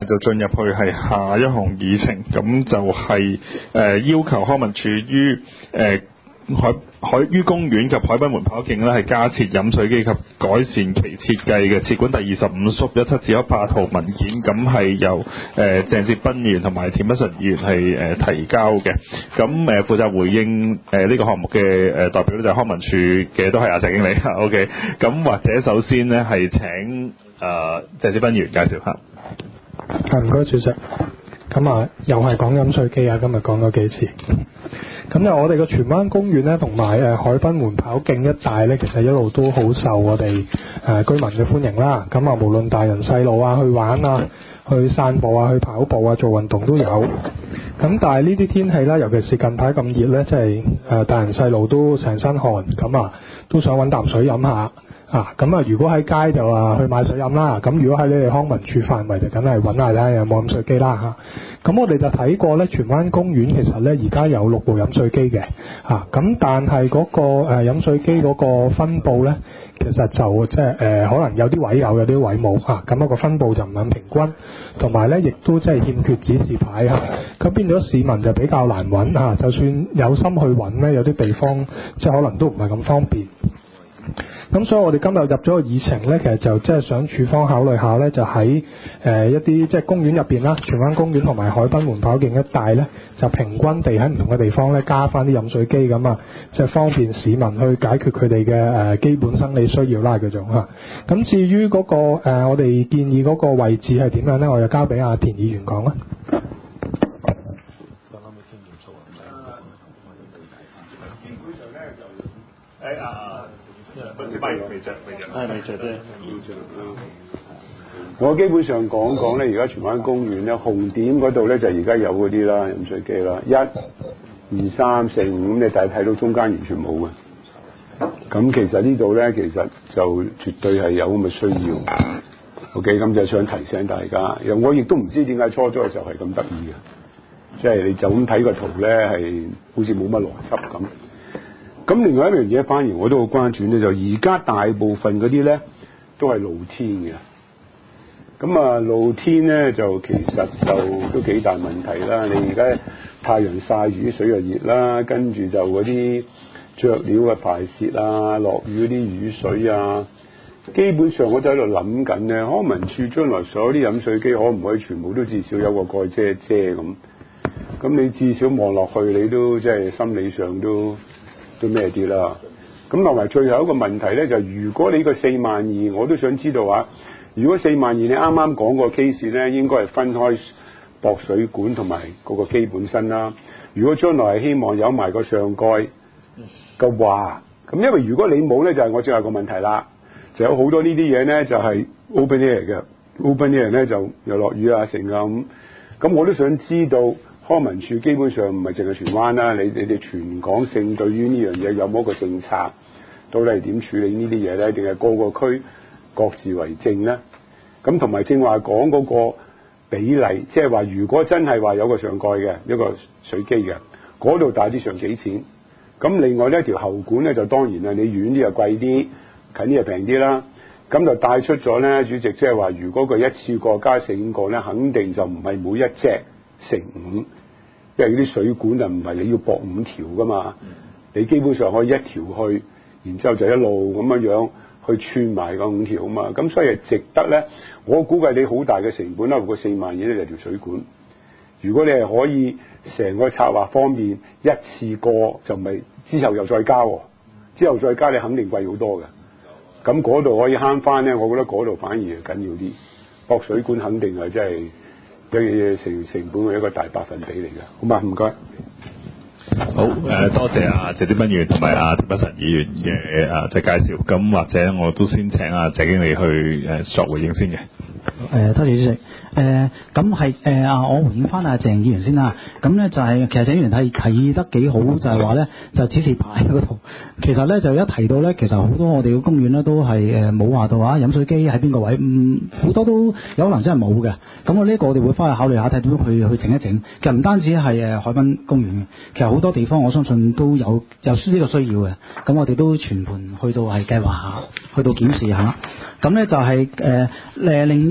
就進入去係下一項議程，咁就係、要求康文署於於公園及海濱門跑徑咧係加設飲水機及改善其設計嘅設管第25縮17至18號文件，咁係由鄭哲彬議員同埋田北辰議員係提交嘅。咁負責回應呢個項目嘅代表咧就係康文署嘅，都係阿鄭經理。OK， 咁或者首先呢係請鄭哲彬議員介紹下。 唔該主席。咁啊，又係講飲水機啊，今日講咗幾次。咁就我哋個荃灣公園咧，同埋海濱門跑徑一帶咧，其實一路都好受我哋居民嘅歡迎啦。咁啊，無論大人細路啊，去玩啊，去散步啊，去跑步啊，做運動都有。咁但係呢啲天氣啦，尤其是近排咁熱咧，即係大人細路都成身汗，咁啊都想揾啖水飲下。咁啊，如果喺街就去買水飲啦。咁如果喺你哋康文署範圍就梗係揾下啦，有冇飲水機啦嚇。咁我哋就睇過咧，荃灣公園其實咧而家有6部飲水機嘅咁但係嗰個飲水機嗰個分佈咧，其實就即係可能有啲位有啲位冇咁個分佈就唔係咁平均，同埋咧亦都即係欠缺指示牌咁變咗市民就比較難揾就算有心去揾咧，有啲地方即係可能都唔係咁方便。咁所以我哋今日入咗個議程咧，其實就即係想署方考慮下咧，就喺一啲即係公園入邊啦，荃灣公園同埋海濱門跑徑一帶咧，就平均地喺唔同嘅地方咧加翻啲飲水機咁啊，即係方便市民去解決佢哋嘅基本生理需要啦嗰種嚇。咁至於嗰個我哋建議嗰個位置係點樣咧，我就交俾阿田議員講啦。 我基本上講講咧，而家荃灣公園咧紅點嗰度咧就而家有嗰啲啦飲水機啦，1、2、3、4、5，你大家睇到中間完全冇嘅。咁其實呢度咧其實就絕對係有咁嘅需要。OK， 咁就想提醒大家，我亦都唔知點解初初嘅時候係咁得意嘅，即係你就咁睇個圖咧係好似冇乜邏輯咁。咁另外一樣嘢反而我都好關注咧，就而家大部分嗰啲咧都係露天嘅。咁啊露天咧就其實就都幾大問題啦。你而家太陽曬住啲水就熱啦，跟住就嗰啲雀鳥嘅排泄啊，落雨嗰啲雨水啊，基本上我就喺度諗緊咧，康文署將來所有啲飲水機可唔可以全部都至少有個蓋遮咁？咁你至少望落去你都即係心理上都咩啲啦。咁同埋最後一個問題咧，就如果你個42000，我都想知道啊。如果42000你啱啱講個 case 咧，應該係分開駁水管同埋嗰個機本身啦。如果將來係希望有埋個上蓋嘅話，咁因為如果你冇咧，就係我最後個問題啦。就有好多呢啲嘢咧，就係 open air 嘅 open air 咧，就又落雨啊成啊咁我都想知道康文署基本上唔係淨係荃灣啦，你哋全港性對於呢樣嘢有冇一個政策，到底係點處理呢啲嘢咧？定係個個區各自為政咧？咁同埋正話講嗰個比例，即係話如果真係話有個上蓋嘅一個水機嘅，嗰度大啲上幾錢？咁另外呢一條喉管咧就當然啦，你遠啲就貴啲，近啲就平啲啦。咁就帶出咗咧，主席即係話，如果佢一次過加4、5個咧，肯定就唔係每一隻乘5，因為啲水管就唔係你要駁5條噶嘛，你基本上可以一條去，然之後就一路咁樣去串埋個5條啊嘛，咁所以係值得咧。我估計你好大嘅成本啦，個40000咧就條水管。如果你係可以成個策劃方面一次過，就唔係之後又再加，之後再加你肯定貴好多嘅。咁嗰度可以慳翻咧，我覺得嗰度反而係緊要啲。駁水管肯定係真係嘅成本係一個大百分比嚟嘅。好嘛，唔該。 好，多謝阿謝啲斌議員同埋阿田北辰議員嘅即係介紹。咁或者我都先請阿謝經理去作回應先嘅。 多謝主席。咁係我回應翻阿鄭議員先啦。咁咧就係、其實鄭議員提議得幾好，就係話咧就指示牌嗰度，其實咧就一提到咧，其實好多我哋嘅公園咧都係冇話到飲水機喺邊個位，好多都有可能真係冇嘅。咁我呢個我哋會翻去考慮下，睇點樣去整一整。其實唔單止係海濱公園嘅，其實好多地方我相信都有呢個需要嘅。咁我哋都全盤去到係計劃下，去到檢視下。咁咧就係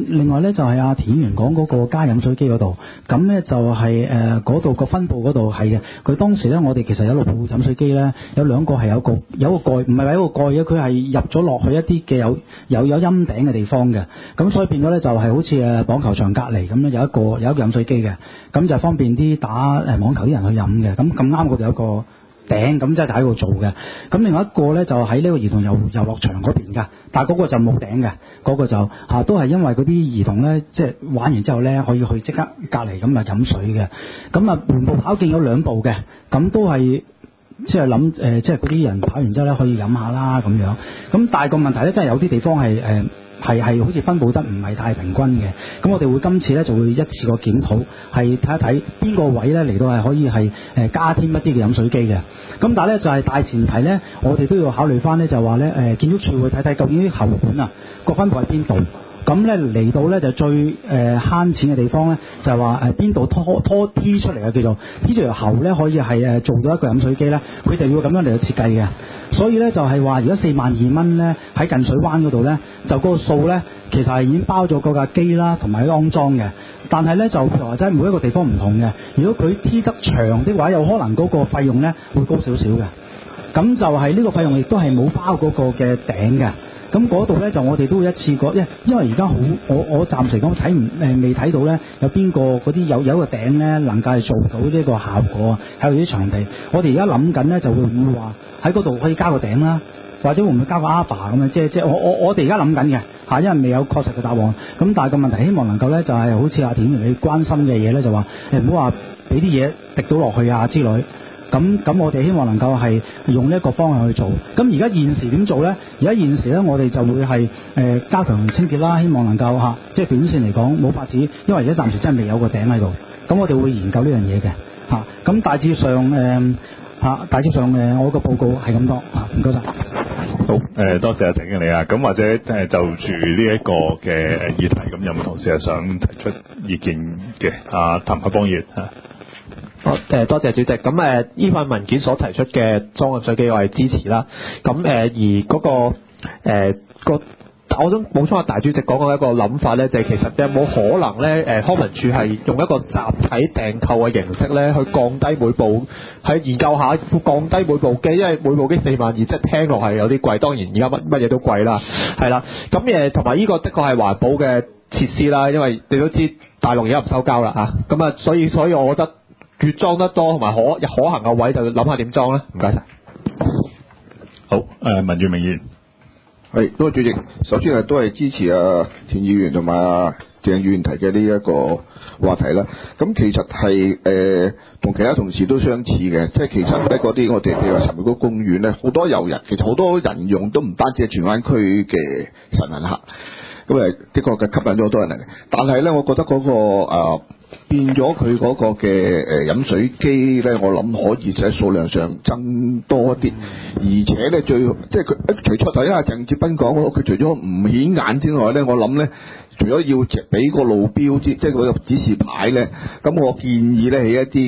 另外咧就係阿田議員講嗰個加飲水機嗰度，咁咧就係嗰度個分佈嗰度係嘅。佢當時咧我哋其實有六部飲水機咧，有兩個係有個蓋，唔係一個蓋嘅，佢係入咗落去一啲嘅有陰頂嘅地方嘅。咁所以變咗咧就係好似網球場隔離咁咧有一個飲水機嘅，咁就方便啲打網球啲人去飲嘅。咁啱嗰度有一個頂，咁即係喺度做嘅。咁另外一個咧就喺呢個兒童遊樂場嗰邊㗎，但係嗰個就冇頂嘅，嗰個就都係因為嗰啲兒童咧，即係玩完之後咧可以去即刻隔離咁啊飲水嘅。咁啊緩步跑徑有兩部嘅，咁都係即係諗即係嗰啲人跑完之後咧可以飲下啦咁樣。咁但係個問題咧，真係有啲地方係好似分佈得唔係太平均嘅。咁我哋會今次咧就會一次過檢討，係睇一睇邊個位咧嚟到係可以係加添一啲嘅飲水機嘅。咁但係咧就係大前提咧，我哋都要考慮翻咧就話咧建築署會睇睇究竟啲喉管啊個分佈喺邊度。咁咧嚟到咧就最慳錢嘅地方咧，就係話邊度拖 T 出嚟嘅，叫做 T 出條喉咧可以係做到一個飲水機咧，佢哋要咁樣嚟去設計嘅。所以咧就係話，而家42,000蚊咧喺近水灣嗰度咧，就嗰個數咧其實係已經包咗嗰架機啦，同埋安裝嘅。但係咧就譬如話真係每一個地方唔同嘅，如果佢 T 得長的話，有可能嗰個費用咧會高少少嘅。咁就係呢個費用亦都係冇包嗰個嘅頂嘅。咁嗰度咧就我哋都會一次過，因為而家好，我暫時講未睇到咧有邊個嗰啲有一個頂咧能夠係做到呢個效果喺度啲場地。我哋而家諗緊咧就會唔會話喺嗰度可以加個頂啦，或者會唔會加個 Alpha 咁樣？即係我哋而家諗緊嘅因為未有確實嘅答案。咁但係個問題希望能夠咧就係好似阿田議員你關心嘅嘢咧，就話唔好話俾啲嘢滴到落去啊之類。咁我哋希望能夠係用呢一個方向去做。咁而家現時點做咧？而家現時咧，我哋就會係加強清潔啦，希望能夠即係短線嚟講冇法子，因為而家暫時真係未有個頂喺度。咁我哋會研究呢樣嘢嘅咁大致上我個報告係咁多唔該晒。 好多謝阿鄭經理啊。咁或者就住呢一個嘅議題，咁有冇同事係想提出意見嘅？譚凱邦議員好，多謝主席。咁呢份文件所提出嘅裝飲水機，我係支持啦。咁而嗰個我想補充下大主席講嘅一個諗法咧，就係其實有冇可能咧康文署係用一個集體訂購嘅形式咧，去降低每部喺研究下降低每部機，因為每部機42,000，即係聽落係有啲貴。當然而家乜嘢都貴啦，係啦。咁同埋呢個的確係環保嘅設施啦，因為你都知大陸而家唔收膠啦嚇。咁所以我覺得越裝得多同埋可行嘅位，就諗下點裝啦。唔該晒。 好，民主明議員。 係，多謝主席。首先都係支持田議員同埋鄭議員提嘅呢一個話題啦。咁其實係同其他同事都相似嘅，即係其實咧嗰啲我哋譬如話陳美高公園咧，好多遊人，其實好多人用都唔單止係荃灣區嘅晨運客，咁的確嘅吸引咗好多人嚟。但係咧，我覺得嗰個變咗佢嗰個嘅飲水機咧，我諗可以喺數量上增多啲，而且咧即係佢除咗頭先阿鄭志斌講佢除咗唔顯眼之外咧，我諗咧除咗要俾個路標即係嗰個指示牌咧，咁我建議咧喺一啲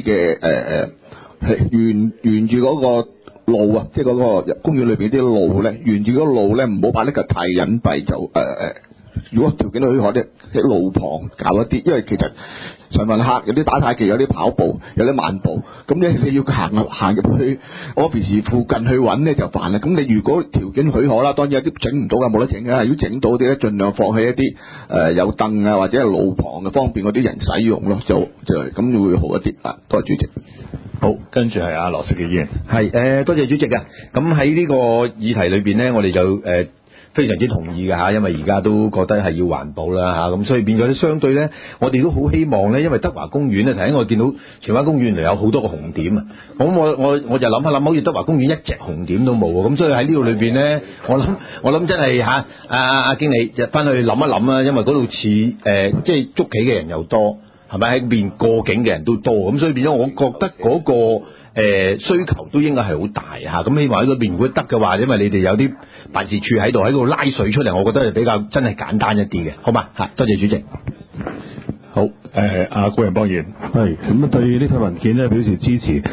嘅沿住嗰個路啊，即係嗰個公園裏邊啲路咧，沿住嗰個路咧唔好擺得個太隱蔽，就如果條件許可咧，喺路旁搞一啲，因為其實晨運客有啲打太極，有啲跑步，有啲漫步，咁你要行入去 office 附近去揾咧就煩啦。咁你如果條件許可啦，當然有啲整唔到嘅冇得整嘅，如果整到啲咧，盡量放喺一啲有凳啊或者係路旁嘅方便嗰啲人使用咯，就咁會好一啲啊。多謝主席。 好，跟住係阿羅兆基議員。 係多謝主席啊。咁喺呢個議題裏邊咧，我哋就非常之同意嘅因為而家都覺得係要環保啦咁所以變咗咧，相對咧，我哋都好希望咧，因為德華公園咧，頭先我見到荃灣公園原來有好多個紅點啊，咁我就諗好似德華公園一隻紅點都冇喎，咁所以喺呢度裏邊咧，我諗真係阿經理入翻去諗一諗啊，因為嗰度似即係捉棋嘅人又多，係咪喺邊過境嘅人都多，咁所以變咗，我覺得嗰個需求都應該係好大咁希望喺嗰邊如果得嘅話，因為你哋有啲辦事處喺度拉水出嚟，我覺得係比較真係簡單一啲嘅，好嘛多謝主席。 好，阿高仁邦議員。 係咁對呢份文件咧表示支持，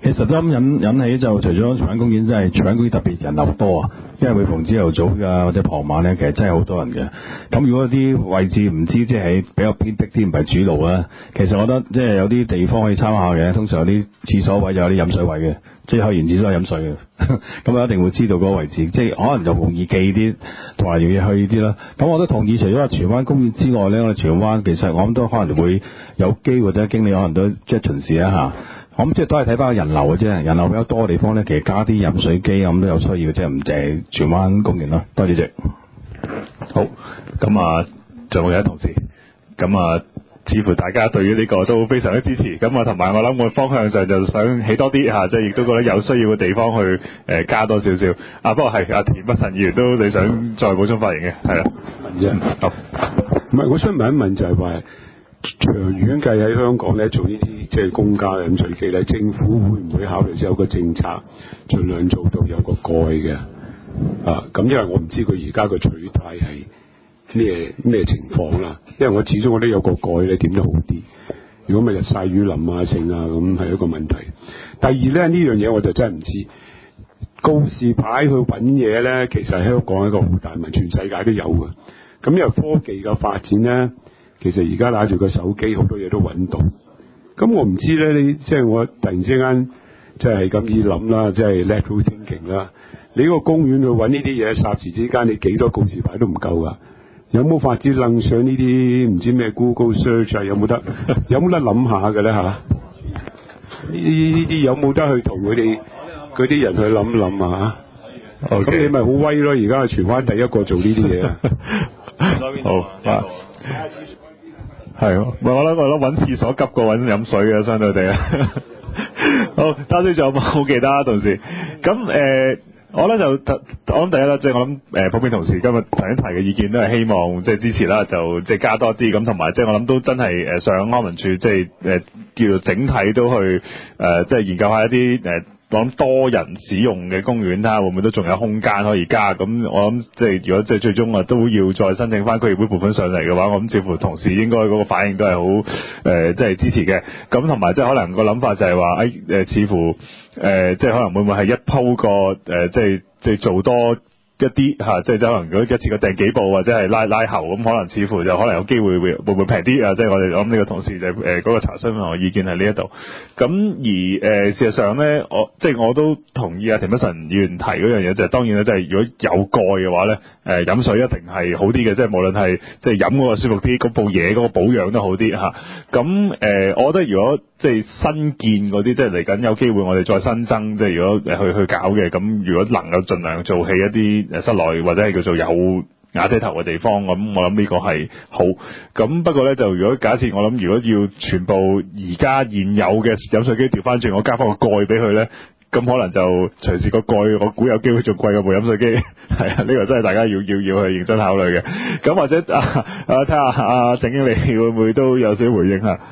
其實都引起就除咗荃灣公園，真係荃灣公園特別人流多啊，因為每逢朝頭早啊或者傍晚咧，其實真係好多人嘅。咁如果啲位置唔知即係比較偏僻啲，唔係主路啊，其實我覺得即係有啲地方可以參考嘅。通常有啲廁所位就有啲飲水位嘅，即係去完廁所飲水嘅。咁我一定會知道嗰個位置，即係可能就容易記啲，同埋容易去啲啦。咁我都同意，除咗話荃灣公園之外咧，我哋荃灣其實我諗都可能會有機或者經理可能都即係巡視一下。我諗即係都係睇翻人流嘅啫，人流比較多嘅地方咧，其實加啲飲水機咁都有需要嘅，即係唔淨係荃灣公園啦。多謝主席。 好，咁啊，仲有其他同事，咁啊，似乎大家對於呢個都非常之支持，咁啊，同埋我諗個方向上就想起多啲嚇，即係亦都覺得有需要嘅地方去加多少少。啊，不過係阿田北辰議員都你想再補充發言嘅，係啦。好， 唔係，我想問一問就係話，長遠計喺香港咧做呢啲即係公家嘅飲水機咧，政府會唔會考慮有個政策，盡量做到有個蓋嘅？啊，咁因為我唔知佢而家個取態係咩情況啦，因為我始終覺得有個蓋咧點都好啲。如果咪日曬雨淋啊剩啊咁係一個問題。第二咧呢樣嘢我就真係唔知。告示牌去揾嘢咧，其實係香港一個好大問題，全世界都有嘅。咁因為科技嘅發展咧，其實而家拿住個手機好多嘢都揾到。咁我唔知咧，你即係我突然之間即係咁意諗啦，即係 lateral thinking 啦。你個公園去揾呢啲嘢，霎時之間你幾多告示牌都唔夠噶。有冇法子楞上呢啲唔知咩 Google Search 啊？有冇得諗下嘅咧嚇？呢啲有冇得去同佢哋嗰啲人去諗啊？咁你咪好威咯！而家係荃灣第一個做呢啲嘢啊！ 好啊，係，我覺得揾廁所急過揾飲水嘅，相對地啊。好，單先仲有冇其他同事？咁我咧就我諗第一啦，即係我諗普遍同事今日頭先提嘅意見都係希望即係支持啦，就即係加多啲咁，同埋即係我諗都真係上康文署即係叫做整體都去即係研究下一啲講多人使用嘅公園，睇下會唔會都仲有空間可以加。咁我諗即係如果即係最終都要再申請翻區議會撥款上嚟嘅話，我諗似乎同事應該嗰個反應都係好即係支持嘅。咁同埋即係可能個諗法就係話似乎即係可能會唔會係一鋪個即係做多一啲嚇，即係可能如果一次過訂幾部或者係拉後咁，可能似乎就可能有機會會唔會平啲啊？即係我哋諗呢個同事就嗰個查詢同意見喺呢一度。咁而事實上咧，我都同意阿田北辰議員提嗰樣嘢，就係當然咧，即係如果有蓋嘅話咧，飲水一定係好啲嘅，即係無論係即係飲嗰個舒服啲，嗰部嘢嗰個保養都好啲嚇。咁我覺得如果即係新建嗰啲，即係嚟緊有機會我哋再新增，即係如果去搞嘅，咁如果能夠盡量做起一啲室內或者係叫做有瓦遮頭嘅地方，咁我諗呢個係好。咁不過咧，就如果假設我諗，如果要全部而家現有嘅飲水機調翻轉，我加翻個蓋俾佢咧，咁可能就隨時個蓋，我估有機會仲貴過部飲水機。係啊，呢個真係大家要去認真考慮嘅。咁或者睇下阿鄭經理會唔會都有少少回應下？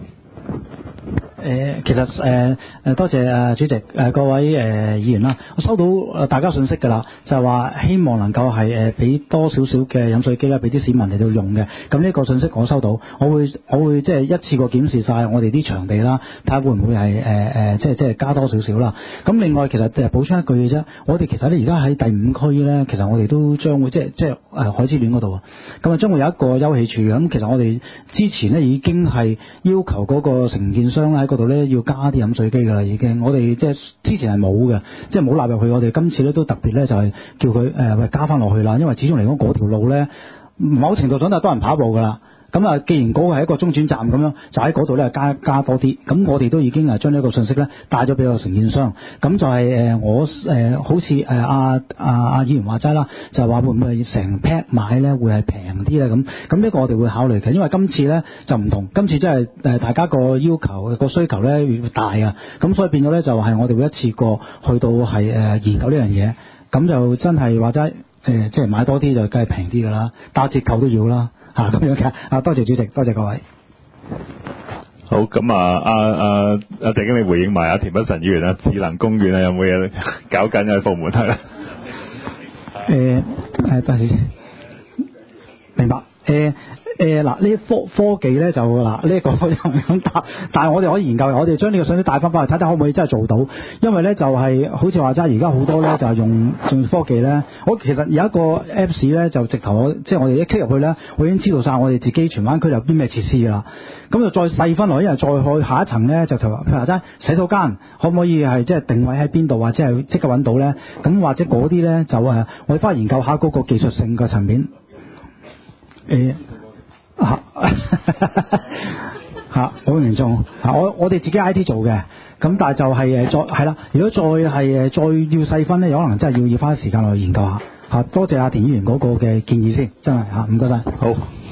其實多謝主席各位議員啦，我收到大家信息㗎啦，就係話希望能夠係俾多少少嘅飲水機啦，俾啲市民嚟到用嘅。咁呢個信息我收到，我會即係一次過檢視晒我哋啲場地啦，睇下會唔會係即係加多少少啦。咁另外其實補充一句嘅啫，我哋其實咧而家喺第5區咧，其實我哋都將會即係海之戀嗰度啊，咁啊將會有一個休憩處。咁其實我哋之前咧已經係要求嗰個承建商喺嗰度咧要加啲飲水機㗎啦，已經我哋即係之前係冇嘅，即係冇納入去。我哋今次咧都特別咧就係叫佢加翻落去啦，因為始終嚟講嗰條路咧某程度上都係多人跑步㗎啦。咁啊，既然嗰個係一個中轉站咁樣，就喺嗰度咧加多啲。咁我哋都已經將呢個信息咧帶咗俾個承建商。咁就係我好似阿議員話齋啦，就係話會唔會成 pack 買咧會係平啲咧咁。咁呢個我哋會考慮嘅，因為今次咧就唔同，今次真係大家個要求個需求咧越大啊。咁所以變咗咧就係我哋會一次過去到係研究呢樣嘢。咁就真係話齋即係買多啲就梗係平啲㗎啦，打折扣都要啦。咁樣嘅，多謝主席，多謝各位。 好，咁阿鄭經理回應埋阿田北辰議員啊，智能公園啊，有冇嘢搞緊嘅部門係啦？ 多謝，明白。 嗱，呢科技咧就嗱呢一個又唔敢答，但係我哋可以研究，我哋將呢個相機帶翻嚟睇睇可唔可以真係做到，因為咧就係、好似話齋，而家好多咧就係用科技咧，我其實有一個 Apps 咧就直頭即係我哋一 click 入去咧，我已經知道晒我哋自己荃灣區有啲咩設施㗎啦。咁就再細分落，因為再去下一層咧，就譬如話齋洗手間可唔可以係即係定位喺邊度，或者係即刻揾到咧？咁或者嗰啲咧就我哋翻去研究下嗰個技術性嘅層面。好嚴重我哋自己 IT 做嘅，咁但係就係再係啦。如果再係再要細分咧，有可能真係要花時間落去研究下。多謝阿田議員嗰個嘅建議先，真係唔該晒。 好。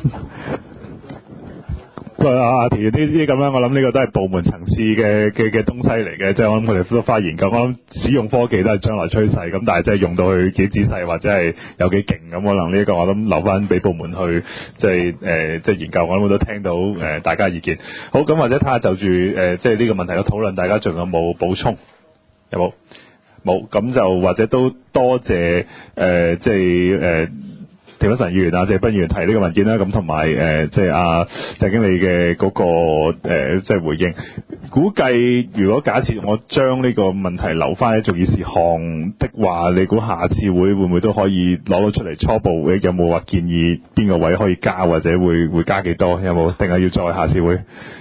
阿田呢啲咁樣，我諗呢個都係部門層次嘅東西嚟嘅，即係我諗佢哋都花研究，我諗使用科技都係將來趨勢，咁但係即係用到佢幾仔細或者係有幾勁咁，可能呢一個我諗留翻俾部門去即係研究，我諗都聽到大家意見。好，咁或者睇下就住即係呢個問題嘅討論，大家仲有冇補充？有冇？冇，咁就或者都多謝即係田北辰議員啊、謝斌議員提呢個文件啦，咁同埋即係阿鄭經理嘅嗰個即係回應。估計如果假設我將呢個問題留翻喺做議事項的話，你估下次會唔會都可以攞到出嚟初步？有冇話建議邊個位可以加，或者會加幾多？有冇？定係要再下次會？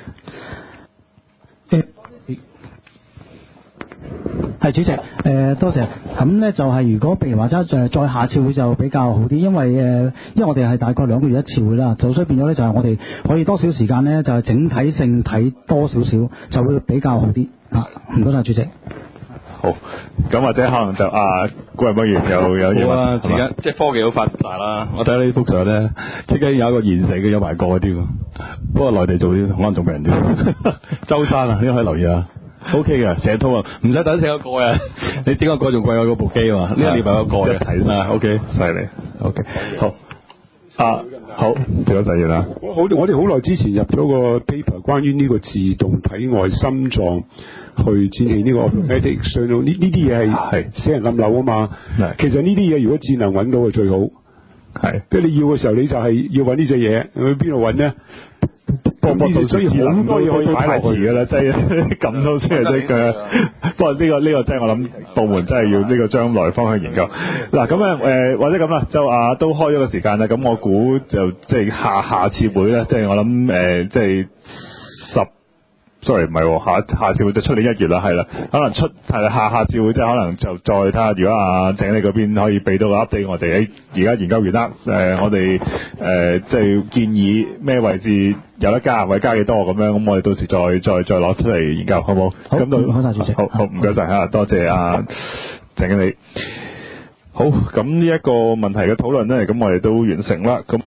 係主席，多謝。咁咧就係如果譬如話齋再下次會就比較好啲，因為我哋係大概2個月一次會啦，就所以變咗咧就係我哋可以多少時間咧就係整體性睇多少少，就會比較好啲。唔該晒主席。 好，咁或者可能就顧問委員有嘢好啊，時間即係科技好發達啦。我睇下呢幅相咧，即刻有一個現成嘅有埋個啲喎，不過內地做啲可能仲俾人啲。舟山啊，呢個可以留意下。O K 嘅，成套啊，唔使等成個蓋啊，你整個蓋仲貴過嗰部機啊嘛，呢個禮拜有個蓋嘅睇啦。O K， 犀利。O K，好。好，幾多仔嘢啦？ 我哋好耐之前入咗個 paper 關於呢個自動體外心臟去展現呢個 automatic external 呢啲嘢係死人冧樓啊嘛。其實呢啲嘢如果智能揾到係最好。係，即係你要嘅時候你就係要揾呢隻嘢，去邊度揾呢？所以好多嘢可以擺落去㗎啦，即係咁都先係即嘅。不過呢個真係我諗部門真係要呢個將來方向研究。嗱咁或者咁啦，就都開咗個時間啦。咁我估就即係下次會咧，即係我諗即係sorry 唔係下次會就出年1月啦，係啦，可能下次會即係可能就再睇下，如果鄭你嗰邊可以俾到個 update 我哋喺而家研究完啦，我哋即係建議咩位置有得加，或者加幾多咁樣，咁我哋到時再攞出嚟研究，好唔好？咁到唔該晒主席。 好唔該晒嚇，多謝鄭經理。好，咁呢一個問題嘅討論咧，咁我哋都完成啦。咁